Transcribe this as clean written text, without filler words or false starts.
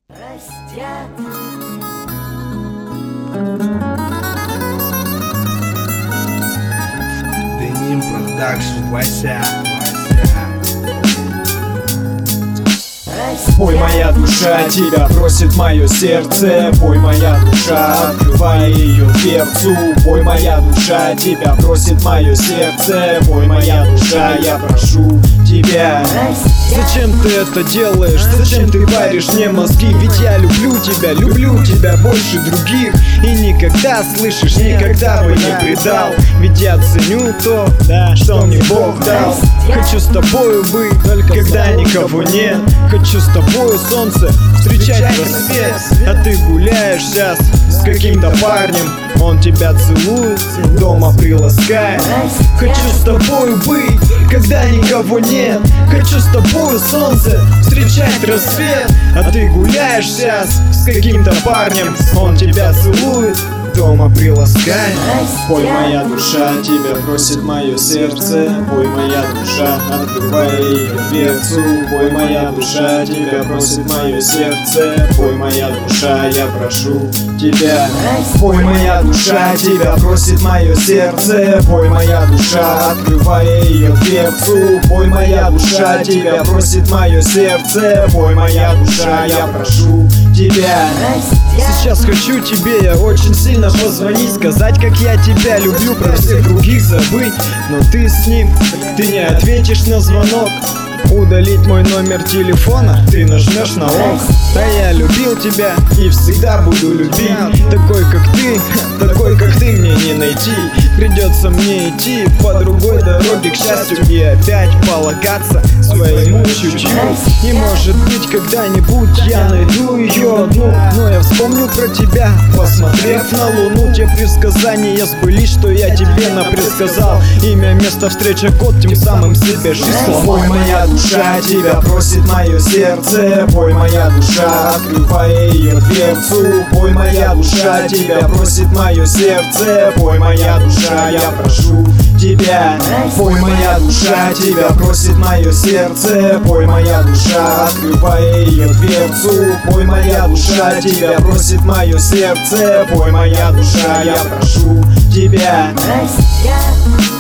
Растят. Деним продакшн, Вася. Пой, моя душа, тебя просит мое сердце. Пой, моя душа, открывай ее дверцу. Пой, моя душа, тебя просит мое сердце. Пой, моя душа, я прошу тебя. Зачем ты это делаешь? Зачем ты паришь мне мозги? Ведь я люблю тебя больше других. И никогда, слышишь, никогда бы не предал. Ведь я ценю то, что мне Бог дал. Хочу с тобою быть, только когда никого нет. Хочу с тобою солнце встречать рассвет. А ты гуляешь сейчас с каким-то парнем, он тебя целует, дома приласкает. Хочу с тобою быть, когда никого нет. Хочу с тобою солнце встречать рассвет. А ты гуляешь сейчас с каким-то парнем, он тебя целует, дома приласкает. Пой, моя душа, тебя просит мое сердце. Пой, моя душа, открывай ее дверцу. Пой, моя душа, тебя просит мое сердце. Пой, моя душа, я прошу тебя. Пой, моя душа, тебя просит мое сердце. Пой, моя душа, открывай ее дверцу. Пой, моя душа, тебя просит мое сердце. Пой, моя душа, я прошу тебя. Сейчас хочу тебе я очень сильно позвонить, сказать, как я тебя люблю, про всех других забыть. Но ты с ним, ты не ответишь на звонок. Удалить мой номер телефона, ты нажмешь на ок. А я любил тебя и всегда буду любить. Такой как ты мне не найти. Придется мне идти по другой дороге к счастью и опять полагаться своему чутью. И может быть когда-нибудь я найду ее одну. Но я вспомню про тебя, посмотрев на луну. Те предсказания сбылись, что я тебе напредсказал. Имя, место, встреча, код, тем самым себе жизнь сломал. Пой, моя душа, тебя просит мое сердце. Пой, моя душа, открывай ее дверцу. Пой, моя душа, тебя просит мое сердце. Пой, моя душа, я прошу тебя. Пой, моя душа, тебя просит мое сердце. Пой, моя душа, открывай ее дверцу. Пой, моя душа, тебя просит мое сердце. Пой, моя душа, я прошу тебя. Растят.